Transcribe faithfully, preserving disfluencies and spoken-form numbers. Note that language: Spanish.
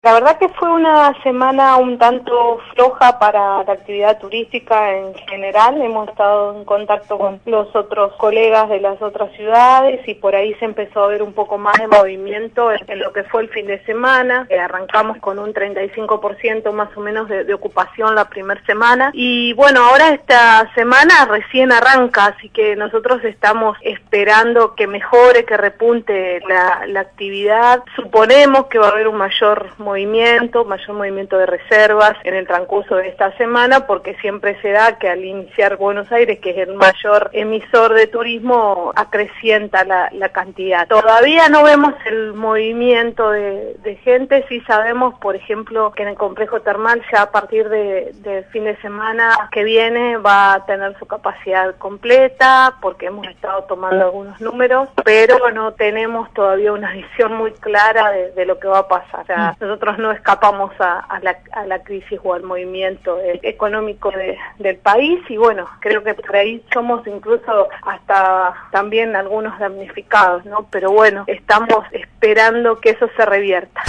La verdad que fue una semana un tanto floja para la actividad turística en general. Hemos estado en contacto con los otros colegas de las otras ciudades y por ahí se empezó a ver un poco más de movimiento en, en lo que fue el fin de semana. Eh, arrancamos con un treinta y cinco por ciento más o menos de, de ocupación la primera semana y bueno, ahora esta semana recién arranca, así que nosotros estamos esperando que mejore, que repunte la, la actividad. Suponemos que va a haber un mayor movimiento, mayor movimiento de reservas en el transcurso de esta semana, porque siempre se da que al iniciar Buenos Aires, que es el mayor emisor de turismo, acrecienta la, la cantidad. Todavía no vemos el movimiento de, de gente, sí sabemos, por ejemplo, que en el complejo termal ya a partir de, de fin de semana que viene va a tener su capacidad completa, porque hemos estado tomando algunos números, pero no tenemos todavía una visión muy clara de, de lo que va a pasar. O sea, nosotros no escapamos a, a, la, a la crisis o al movimiento eh, económico de, del país y bueno, creo que por ahí somos incluso hasta también algunos damnificados, ¿no? Pero bueno, estamos esperando que eso se revierta.